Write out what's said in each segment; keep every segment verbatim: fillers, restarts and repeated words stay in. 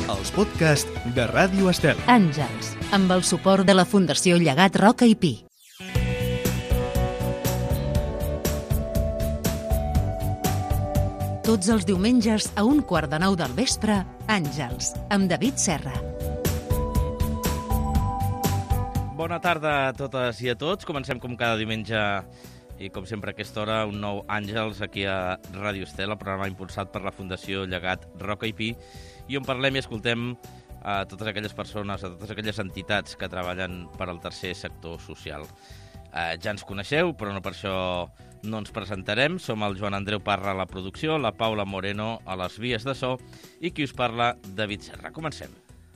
els podcasts de Ràdio Estel. Àngels, amb el suport de la Fundació Llegat Roca i Pi. Tots els diumenges a un quart de nou del vespre, Àngels, amb David Serra. Bona tarda a totes i a tots. Comencem com cada diumenge i com sempre a aquesta hora un nou Àngels aquí a Ràdio Estel, el programa impulsat per la Fundació Llegat Roca i Pi, i on parlem i escoltem a totes aquelles persones, a totes aquelles entitats que treballen per al tercer sector social. Eh, ja ens coneixeu, però no per això no ens presentarem. Som el Joan Andreu Parra a la producció, la Paula Moreno a les vies de so i qui us parla, David Serra. Comencem.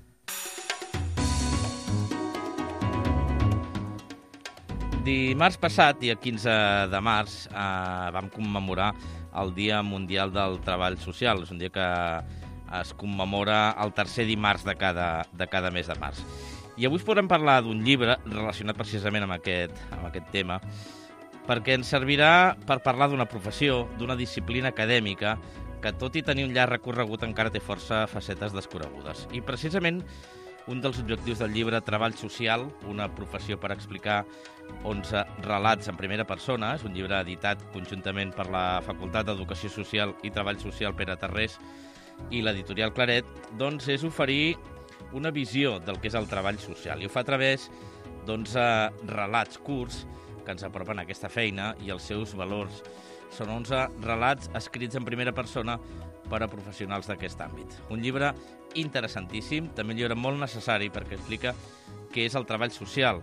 Dimarts passat, dia quinze de març, eh, vam commemorar el Dia Mundial del Treball Social. És un dia que es commemora el tercer dimarts de cada, de cada mes de març. I avui us podrem parlar d'un llibre relacionat precisament amb aquest, amb aquest tema, perquè ens servirà per parlar d'una professió, d'una disciplina acadèmica, que tot i tenir un llarg recorregut encara té força facetes desconegudes. I precisament un dels objectius del llibre Treball Social, una professió per explicar onze relats en primera persona, és un llibre editat conjuntament per la Facultat d'Educació Social i Treball Social Pere Tarrés i l'editorial Claret, doncs és oferir una visió del que és el treball social. I ho fa a través d'onze relats curts que ens apropen a aquesta feina i els seus valors. Són onze relats escrits en primera persona per a professionals d'aquest àmbit. Un llibre interessantíssim, també un llibre molt necessari perquè explica què és el treball social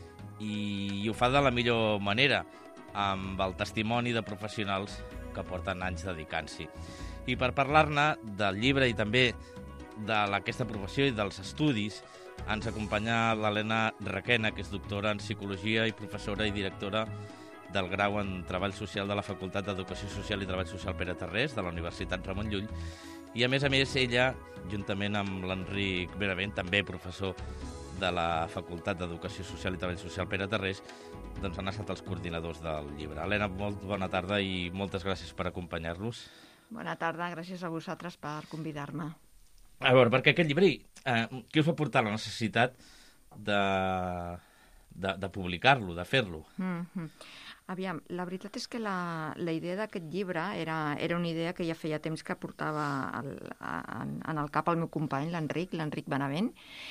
i, i ho fa de la millor manera, amb el testimoni de professionals que porten anys dedicant-s'hi. I per parlar-ne del llibre i també d'aquesta professió i dels estudis, ens acompanya l'Helena Requena, que és doctora en Psicologia i professora i directora del grau en Treball Social de la Facultat d'Educació Social i Treball Social Pere Tarrés, de la Universitat Ramon Llull, i a més a més ella, juntament amb l'Enric Benavent, també professor de la Facultat d'Educació Social i Treball Social Pere Tarrés, doncs han estat els coordinadors del llibre. Helena, molt bona tarda i moltes gràcies per acompanyar-nos. Bona tarda, gràcies a vosaltres per convidar-me. A veure, perquè aquest llibre, eh, què us va portar la necessitat de, de, de publicar-lo, de fer-lo? Mm-hmm. Aviam, la veritat és que la, la idea d'aquest llibre era, era una idea que ja feia temps que portava el, en, en el cap el meu company, l'Enric, l'Enric Benavent,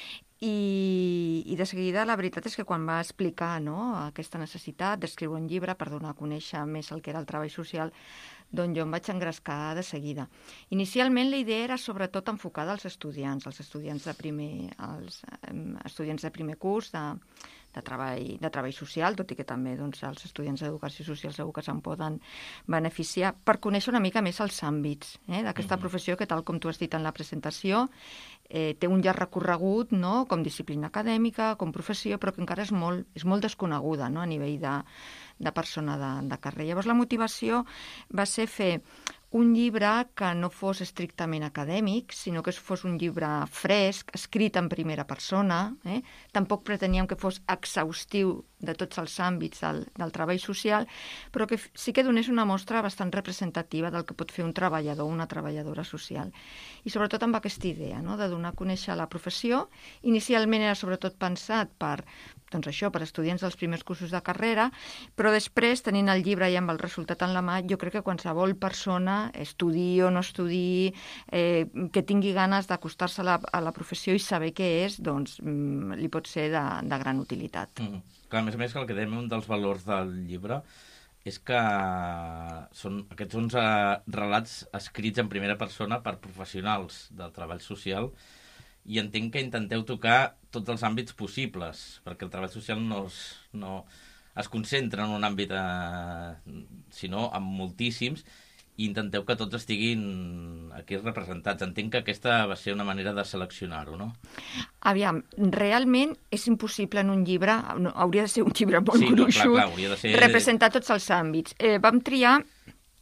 i, i de seguida la veritat és que quan va explicar, no, aquesta necessitat d'escriure un llibre per donar a conèixer més el que era el treball social, doncs jo em vaig engrescar de seguida. Inicialment la idea era sobretot enfocada als estudiants, als estudiants de primer, als estudiants de primer curs de, de, treball, de treball social, tot i que també doncs, els estudiants d'educació social segur que se'n poden beneficiar, per conèixer una mica més els àmbits eh, d'aquesta mm-hmm. professió que, tal com tu has dit en la presentació, eh, té un llarg recorregut, no?, com disciplina acadèmica, com professió, però que encara és molt, és molt desconeguda, no?, a nivell de de persona de, de carrer. Llavors, la motivació va ser fer un llibre que no fos estrictament acadèmic, sinó que fos un llibre fresc, escrit en primera persona. Eh? Tampoc preteníem que fos exhaustiu de tots els àmbits del, del treball social, però que sí que donés una mostra bastant representativa del que pot fer un treballador o una treballadora social. I sobretot amb aquesta idea, no?, de donar a conèixer la professió. Inicialment era sobretot pensat per, doncs això, per estudiants dels primers cursos de carrera, però després, tenint el llibre i amb el resultat en la mà, jo crec que qualsevol persona, estudi o no estudi, eh, que tingui ganes d'acostar-se a, la, a la professió i saber què és, doncs mm, li pot ser de, de gran utilitat. Mm. Clar, a més a més, que el que dèiem, un dels valors del llibre és que són aquests onze relats escrits en primera persona per professionals del treball social, i entenc que intenteu tocar tots els àmbits possibles, perquè el treball social no es, no es concentra en un àmbit, eh, sinó en moltíssims, i intenteu que tots estiguin aquí representats. Entenc que aquesta va ser una manera de seleccionar-ho, no? Aviam, realment és impossible en un llibre, no, hauria de ser un llibre molt sí, gruixut, no, clar, clar, hauria de ser... representar tots els àmbits. Eh, vam triar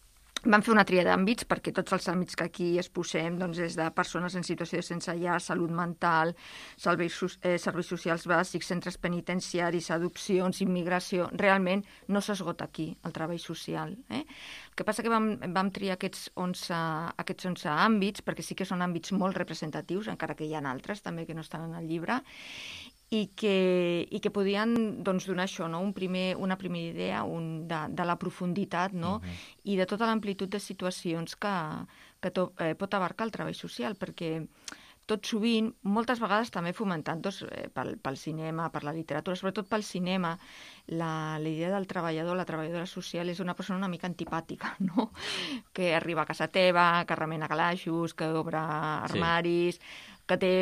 Vam fer una tria d'àmbits, perquè tots els àmbits que aquí es posem, doncs, des de persones en situació de sense llar, salut mental, serveis, eh, serveis socials bàsics, centres penitenciaris, adopcions, immigració, realment no s'esgota aquí el treball social. Eh? El que passa que vam, vam triar aquests onze, aquests onze àmbits, perquè sí que són àmbits molt representatius, encara que hi ha altres també que no estan en el llibre, i que, i que podien doncs, donar això, no? Un primer, una primera idea un, de, de la profunditat, no? Uh-huh. I de tota l'amplitud de situacions que, que to, eh, pot abarcar el treball social, perquè tot sovint, moltes vegades també fomentant doncs, eh, pel, pel cinema, per la literatura, sobretot pel cinema, la, la idea del treballador, la treballadora social, és una persona una mica antipàtica, no? Que arriba a casa teva, que remena calaixos, que obre armaris... Sí. Que té,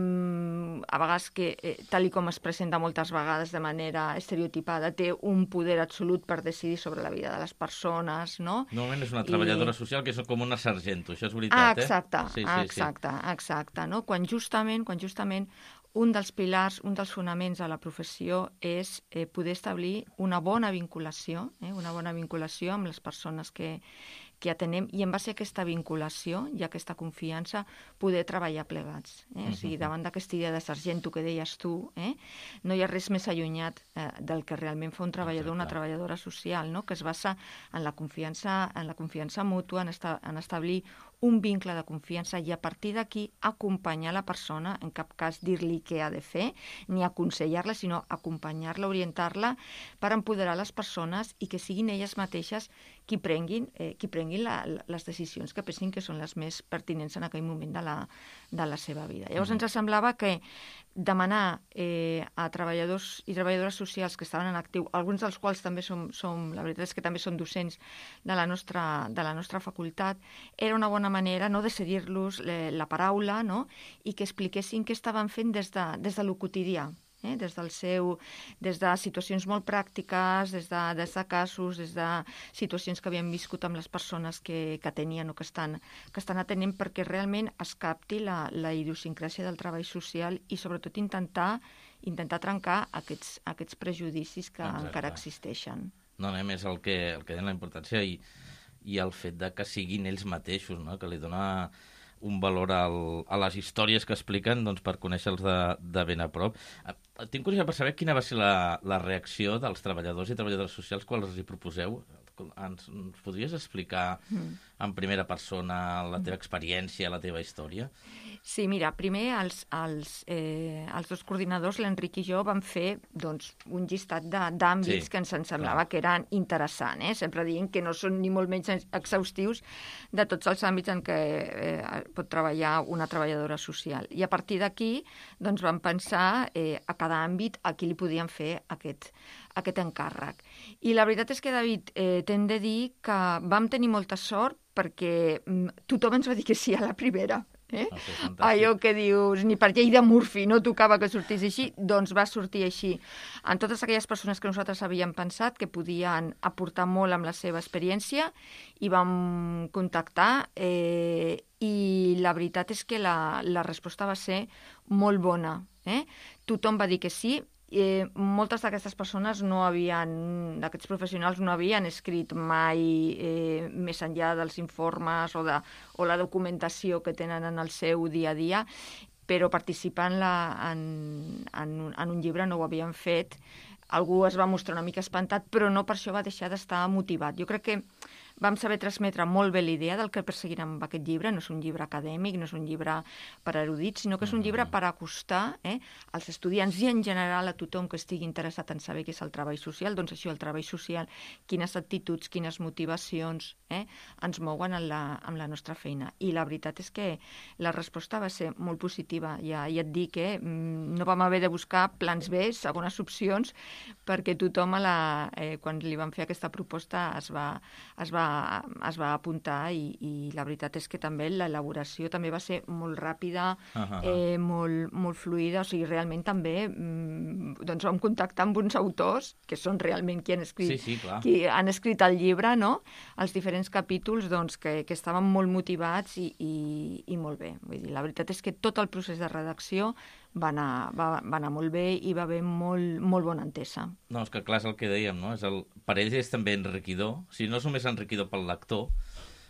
mmm, a vegades, que, eh, tal i com es presenta moltes vegades de manera estereotipada, té un poder absolut per decidir sobre la vida de les persones, no? Normalment és una treballadora I... social que és com una sargento, això és veritat, ah, exacte, eh? Sí, ah, sí, exacte, sí. exacte, no? Quan justament, quan justament un dels pilars, un dels fonaments de la professió és eh, poder establir una bona vinculació, eh, una bona vinculació amb les persones que, que atenem, i en base a aquesta vinculació i a aquesta confiança poder treballar plegats. Eh? O sigui, davant d'aquesta idea de sargento que deies tu, eh? no hi ha res més allunyat eh, del que realment fa un treballador o una treballadora social, no? Que es basa en la confiança, en la confiança mútua, en, esta, en establir un vincle de confiança i a partir d'aquí acompanyar la persona, en cap cas dir-li què ha de fer, ni aconsellar-la, sinó acompanyar-la, orientar-la per empoderar les persones i que siguin elles mateixes qui prenguin, eh, qui prenguin la, les decisions que pensin que són les més pertinents en aquell moment de la, de la seva vida. Llavors ens semblava que demanar eh, a treballadors i treballadores socials que estaven en actiu, alguns dels quals també som, som, la veritat és que també són docents de la nostra, de la nostra facultat, era una bona manera, no, de cedir-los la paraula, no? I que expliquessin què estaven fent des de, des de lo quotidià. Eh? Des del seu, des de situacions molt pràctiques, des de, des de casos, des de situacions que havien viscut amb les persones que, que tenien o que estan, que estan atenent, perquè realment es capti la, la idiosincràsia del treball social i sobretot intentar, intentar trencar aquests, aquests prejudicis que Exacte. encara existeixen. No, a més, el que, el que den la importància i, i el fet de que siguin ells mateixos, no? Que li dona un valor al, a les històries que expliquen, doncs, per conèixer-los de, de ben a prop. Tinc curiositat per saber quina va ser la, la reacció dels treballadors i treballadores socials quan els hi proposeu. Ens, ens podries explicar mm. en primera persona la teva experiència, la teva història? Sí, mira, primer els, els, eh, els dos coordinadors, l'Enric i jo, vam fer doncs, un llistat d'àmbits sí, que ens en semblava clar. que eren interessants. Eh? Sempre dient que no són ni molt menys exhaustius de tots els àmbits en què eh, pot treballar una treballadora social. I a partir d'aquí doncs, vam pensar eh, a cada àmbit a qui li podíem fer aquest, aquest encàrrec. I la veritat és que, David, eh, t'hem de dir que vam tenir molta sort perquè mm, tothom ens va dir que sí a la primera. Eh? Ah, allò que dius, ni per llei de Murphy no tocava que sortís així, doncs va sortir així. En totes aquelles persones que nosaltres havíem pensat que podien aportar molt amb la seva experiència i vam contactar eh, i la veritat és que la, la resposta va ser molt bona. Eh? Tothom va dir que sí. Eh, moltes d'aquestes persones no havien, d'aquests professionals no havien escrit mai eh, més enllà dels informes o, de, o la documentació que tenen en el seu dia a dia, però participant la, en, en, en un llibre no ho havien fet. Algú es va mostrar una mica espantat, però no per això va deixar d'estar motivat. Jo crec que vam saber transmetre molt bé l'idea del que perseguim amb aquest llibre. No és un llibre acadèmic, no és un llibre per erudits, sinó que és un llibre per acostar eh, als estudiants i en general a tothom que estigui interessat en saber què és el treball social. Doncs això, el treball social, quines actituds, quines motivacions eh, ens mouen en la, en la nostra feina. I la veritat és que la resposta va ser molt positiva. Ja, ja et dic que eh, no vam haver de buscar plans B, segones opcions, perquè tothom, a la, eh, quan li vam fer aquesta proposta, es va, es va es va apuntar i, i la veritat és que també l'elaboració també va ser molt ràpida, uh-huh. eh, molt, molt fluida, o sigui, realment també mm, doncs vam contactar amb uns autors que són realment qui han escrit, sí, sí, qui han escrit el llibre, no? Els diferents capítols doncs, que, que estaven molt motivats i, i, i molt bé. Vull dir, la veritat és que tot el procés de redacció va anar, va, va anar molt bé i va haver molt, molt bona entesa. No, és que clar, és el que dèiem, no? És el, per ells és també enriquidor, o sigui, no és només enriquidor pel lector,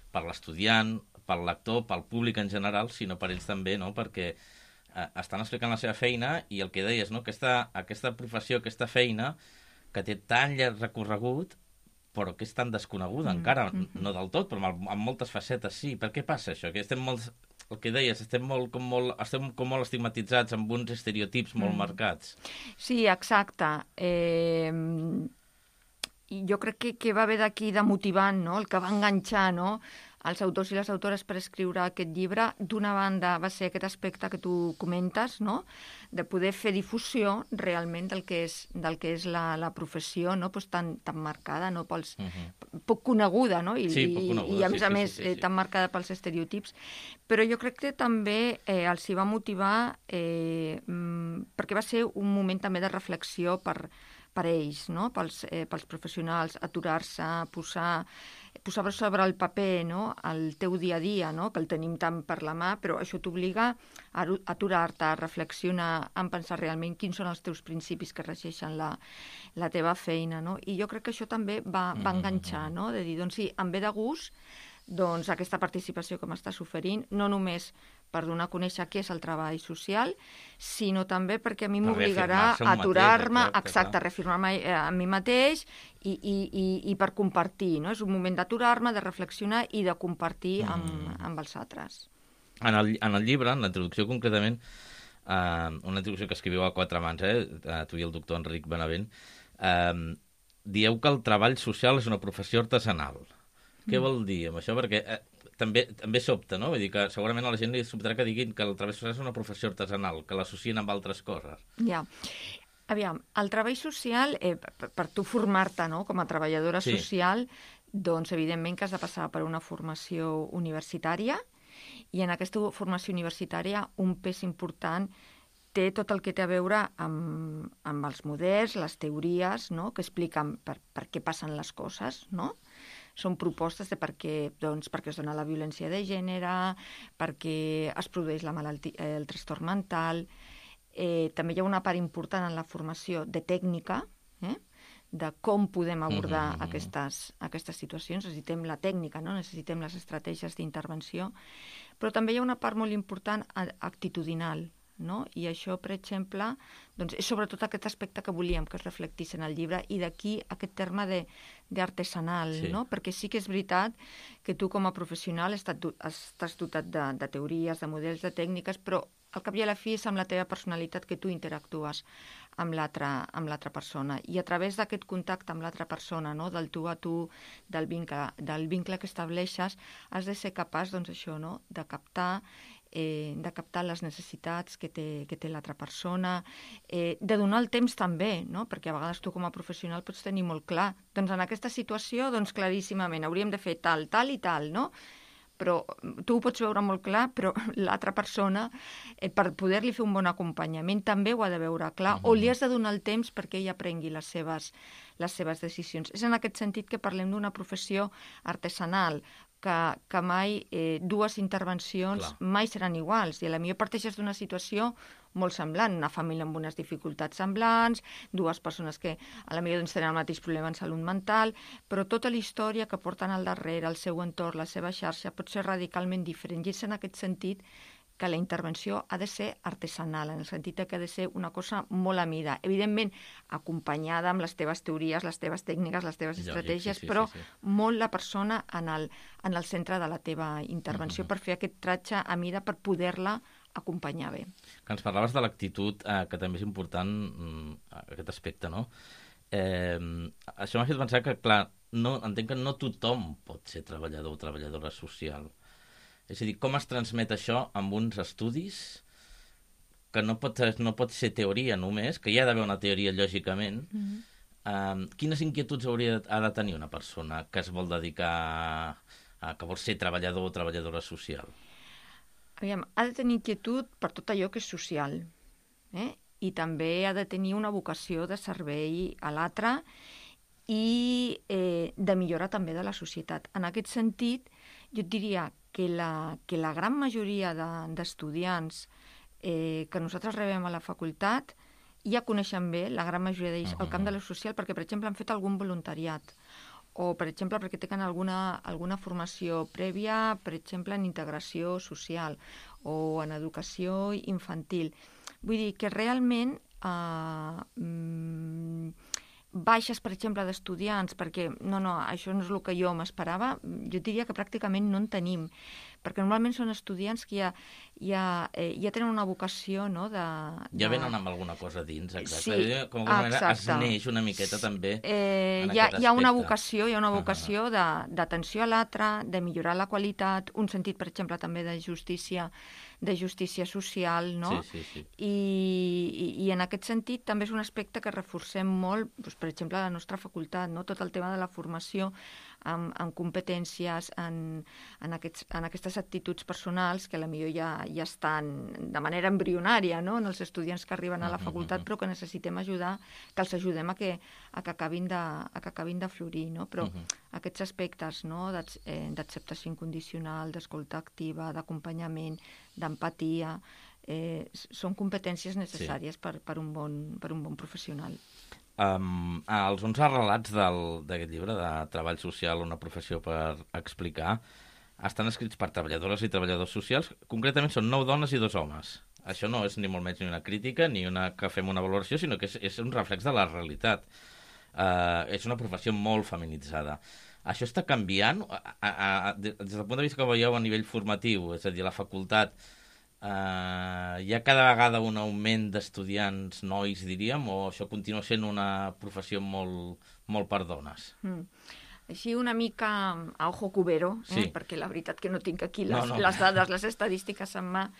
per l'estudiant, pel lector, pel públic en general, sinó per ells també, no? Perquè eh, estan explicant la seva feina i el que deies, no? Aquesta, aquesta professió, aquesta feina, que té tan llarg recorregut, però que és tan desconeguda mm, encara, mm -hmm. no del tot, però amb, amb moltes facetes sí. Per què passa això? Que estem molt, el que deies, estem molt, com molt, estem com molt estigmatitzats amb uns estereotips molt mm. marcats. Sí, exacte. Eh, jo crec que, que va haver d'aquí de motivant, no? El que va enganxar, no?, els autors i les autores per escriure aquest llibre. D'una banda va ser aquest aspecte que tu comentes, no?, de poder fer difusió realment del que és, del que és la, la professió, no?, pues tan, tan marcada, no?, pels, uh-huh. poc coneguda, no?, I, sí, poc coneguda, i, i a sí, més a sí, més sí, sí, sí. tan marcada pels estereotips. Però jo crec que també eh, els hi va motivar eh, perquè va ser un moment també de reflexió per, per ells, no?, pels, eh, pels professionals, aturar-se, posar... posar sobre el paper, no?, el teu dia a dia, no?, que el tenim tant per la mà, però això t'obliga a aturar-te, a reflexionar, a pensar realment quins són els teus principis que regeixen la, la teva feina, no? I jo crec que això també va, va enganxar, no?, de dir, doncs sí, em ve de gust doncs, aquesta participació que m'estàs oferint, no només per donar a conèixer què és el treball social, sinó també perquè a mi m'obligarà a aturar-me, exacte, a reafirmar-me a mi mateix i, i, i, i per compartir, no? És un moment d'aturar-me, de reflexionar i de compartir amb, mm. amb els altres. En el, en el llibre, en la introducció concretament, eh, una introducció que escriviu a quatre mans, eh, tu i el doctor Enric Benavent, eh, dieu que el treball social és una professió artesanal. Mm. Què vol dir amb això? Perquè eh, també, també sobta, no? Vull dir que segurament a la gent li sobtarà que diguin que el treball social és una professió artesanal, que l'associen amb altres coses. Ja. Aviam, el treball social, eh, per, per tu formar-te, no?, com a treballadora sí. social, doncs evidentment que has de passar per una formació universitària i en aquesta formació universitària un pes important té tot el que té a veure amb, amb els models, les teories, no?, que expliquen per, per què passen les coses, no? Són propostes de per què, doncs, per què es dona la violència de gènere, per què es produeix la malaltia, el trastorn mental. Eh, també hi ha una part important en la formació de tècnica, eh? de com podem abordar mm-hmm. aquestes, aquestes situacions. Necessitem la tècnica, no? Necessitem les estratègies d'intervenció, però també hi ha una part molt important actitudinal, no? I això, per exemple, doncs, és sobretot aquest aspecte que volíem que es reflectís en el llibre i d'aquí aquest terme d'artesanal, sí. no? Perquè sí que és veritat que tu com a professional estàs, estàs dotat de, de teories, de models, de tècniques, però al cap i a la fi és amb la teva personalitat que tu interactues amb l'altra amb l'altra persona. I a través d'aquest contacte amb l'altra persona, no? Del tu a tu, del vincle, del vincle que estableixes, has de ser capaç, doncs això, no? De captar Eh, de captar les necessitats que té, que té l'altra persona, eh, de donar el temps també, no? Perquè a vegades tu com a professional pots tenir molt clar, doncs en aquesta situació, doncs claríssimament, hauríem de fer tal, tal i tal, no? Però tu ho pots veure molt clar, però l'altra persona, eh, per poder-li fer un bon acompanyament, també ho ha de veure clar, uh-huh. o li has de donar el temps perquè ella prengui les seves, les seves decisions. És en aquest sentit que parlem d'una professió artesanal, que, que mai eh, dues intervencions Clar. mai seran iguals. I a la millor parteixes d'una situació molt semblant, una família amb unes dificultats semblants, dues persones que a la millor doncs, tenen el mateix problema en salut mental, però tota la història que porten al darrere, el seu entorn, la seva xarxa, pot ser radicalment diferent. I és en aquest sentit que la intervenció ha de ser artesanal, en el sentit que ha de ser una cosa molt a mida. Evidentment, acompanyada amb les teves teories, les teves tècniques, les teves estratègies, sí, sí, sí, però sí, sí. molt la persona en el, en el centre de la teva intervenció uh-huh. per fer aquest tratge a mida per poder-la acompanyar bé. Que ens parlaves de l'actitud, eh, que també és important, aquest aspecte, no? Eh, això m'ha fet pensar que, clar, no, entenc que no tothom pot ser treballador o treballadora social. És a dir, com es transmet això amb uns estudis que no pot, no pot ser teoria només, que hi ha d'haver una teoria lògicament. Mm-hmm. Um, quines inquietuds hauria ha de tenir una persona que es vol dedicar a, a que vol ser treballador o treballadora social? Aviam, ha de tenir inquietud per tot allò que és social, eh? I també ha de tenir una vocació de servei a l'altre i eh, de millora també de la societat. En aquest sentit, jo et diria que la, que la gran majoria d'estudiants de, eh, que nosaltres rebem a la facultat ja coneixen bé, la gran majoria d'ells, uh-huh. el camp de la social, perquè, per exemple, han fet algun voluntariat o, per exemple, perquè tenen alguna, alguna formació prèvia, per exemple, en integració social o en educació infantil. Vull dir que realment eh, mm, baixes, per exemple, d'estudiants, perquè no, no, això no és el que jo m'esperava, jo diria que pràcticament no en tenim, perquè normalment són estudiants que ja, ja, eh, ja tenen una vocació, no?, de, de... Ja venen amb alguna cosa dins, exacte. Sí, Com alguna manera es exacte. neix una miqueta també Eh, en hi, ha, aquest hi ha una aspecte. vocació, hi ha una vocació uh -huh. d'atenció a l'altre, de millorar la qualitat, un sentit, per exemple, també de justícia, de justícia social, no? Sí, sí, sí. I, i, I en aquest sentit també és un aspecte que reforcem molt, doncs, per exemple, a la nostra facultat, no? Tot el tema de la formació en, en competències, en, en, aquests, en aquestes actituds personals que potser ja, ja estan de manera embrionària, no?, en els estudiants que arriben a la facultat, però que necessitem ajudar, que els ajudem a que, a que, acabin, de, a que acabin de florir, no? Però uh-huh. aquests aspectes, no?, d'acceptació incondicional, d'escolta activa, d'acompanyament, d'empatia, eh, són competències necessàries sí. per, per, un bon, per un bon professional. Um, els onze relats d'aquest llibre, de Treball social, una professió per explicar, estan escrits per treballadores i treballadors socials. Concretament són nou dones i dos homes. Això no és ni molt menys ni una crítica ni una que fem una valoració, sinó que és, és un reflex de la realitat. Uh, és una professió molt feminitzada. Això està canviant? A, a, a, des del punt de vista que veieu a nivell formatiu, és a dir, a la facultat, uh, hi ha cada vegada un augment d'estudiants nois, diríem, o això continua sent una professió molt, molt per dones? Mm. Així una mica a ojo cubero, eh? Sí. Perquè la veritat que no tinc aquí les, no, no. les dades, les estadístiques en mà.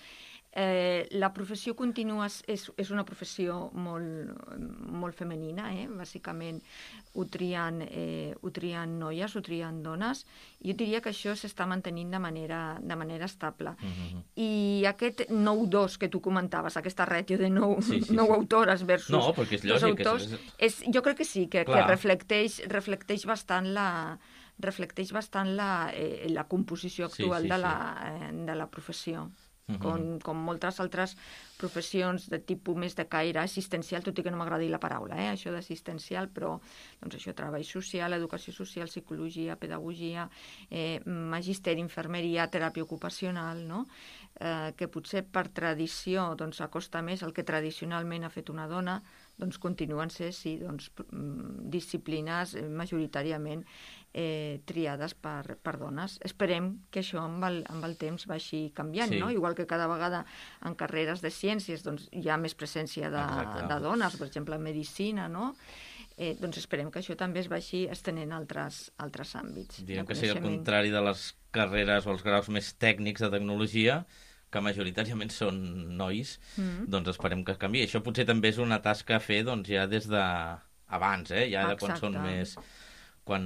Eh, la professió continua, és, és una professió molt, molt femenina, eh? Bàsicament ho trien, eh, ho trien noies, ho trien dones. Jo diria que això s'està mantenint de manera, de manera estable. Uh-huh. I aquest nou dos que tu comentaves, aquesta ràtio de nou, sí, sí, nou sí. autores versus no, perquè és lògic, dos autors, és... És, jo crec que sí, que, que reflecteix, reflecteix bastant la... reflecteix bastant la, eh, la composició actual sí, sí, de, la, eh, de la professió. Uh-huh. com, com moltes altres professions de tipus més de caire assistencial, tot i que no m'agrada dir la paraula, eh, això d'assistencial, però doncs això, treball social, educació social, psicologia, pedagogia, eh, magisteri, infermeria, teràpia ocupacional, no? eh, que potser per tradició doncs, acosta més el que tradicionalment ha fet una dona, doncs continuen ser, sí, doncs, disciplines majoritàriament eh, triades per, per dones. Esperem que això amb el, amb el temps vagi canviant, sí. no? Igual que cada vegada en carreres de ciències doncs, hi ha més presència de, de dones, per exemple, en medicina, no? Eh, doncs esperem que això també es vagi estenent a altres, altres àmbits. Diguem que sigui el contrari de les carreres o els graus més tècnics de tecnologia, que majoritàriament són nois, mm. doncs esperem que canviï. Això potser també és una tasca a fer doncs, ja des d'abans, eh? ja de quan Exacte. Són més... quan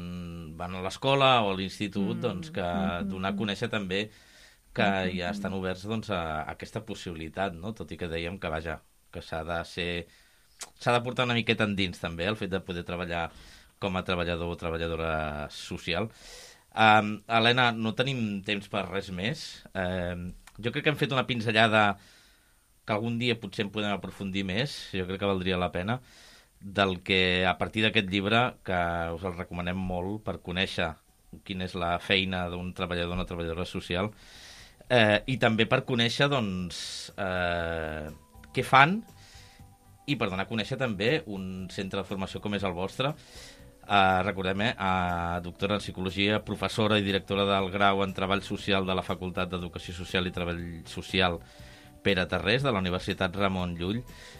van a l'escola o a l'institut, mm. doncs que donar a conèixer també que mm. ja estan oberts doncs, a, a aquesta possibilitat, no? Tot i que dèiem que, vaja, que s'ha de ser... s'ha de portar una miqueta endins també, el fet de poder treballar com a treballador o treballadora social. Um, Helena, no tenim temps per res més. Um, jo crec que hem fet una pinzellada que algun dia potser en podem aprofundir més, jo crec que valdria la pena, del que a partir d'aquest llibre, que us el recomanem molt per conèixer quina és la feina d'un treballador o una treballadora social, eh, i també per conèixer doncs, eh, què fan i per donar a conèixer també un centre de formació com és el vostre. Uh, recordem, eh, uh, doctora en Psicologia, professora i directora del grau en Treball Social de la Facultat d'Educació Social i Treball Social Pere Tarrés, de la Universitat Ramon Llull.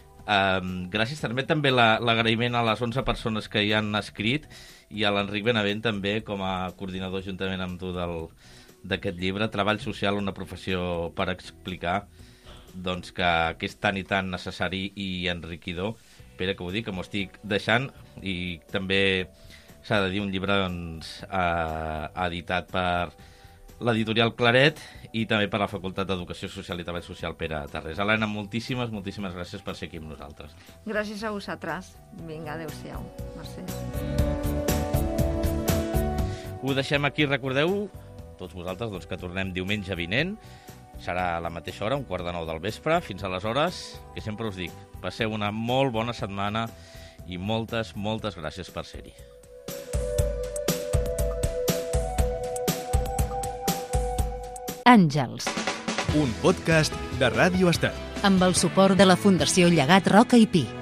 Uh, gràcies, també també l'agraïment a les onze persones que hi han escrit i a l'Enric Benavent també com a coordinador juntament amb tu d'aquest llibre, Treball Social, una professió per explicar, doncs que, que és tan i tan necessari i enriquidor. Pere, que ho dic, que m'ho estic deixant, i també s'ha de dir un llibre doncs, eh, editat per l'editorial Claret i també per la Facultat d'Educació Social i Treball Social Pere Tarrés. Helena, moltíssimes, moltíssimes gràcies per ser aquí amb nosaltres. Gràcies a vosaltres. Vinga, adéu-siau. Mercè. Ho deixem aquí, recordeu, tots vosaltres, doncs, que tornem diumenge vinent. Serà a la mateixa hora, un quart de nou del vespre. Fins aleshores, que sempre us dic, passeu una molt bona setmana i moltes, moltes gràcies per ser-hi. Àngels, Un podcast de Ràdio Estel. amb el suport de la Fundació Llegat Roca i Pi.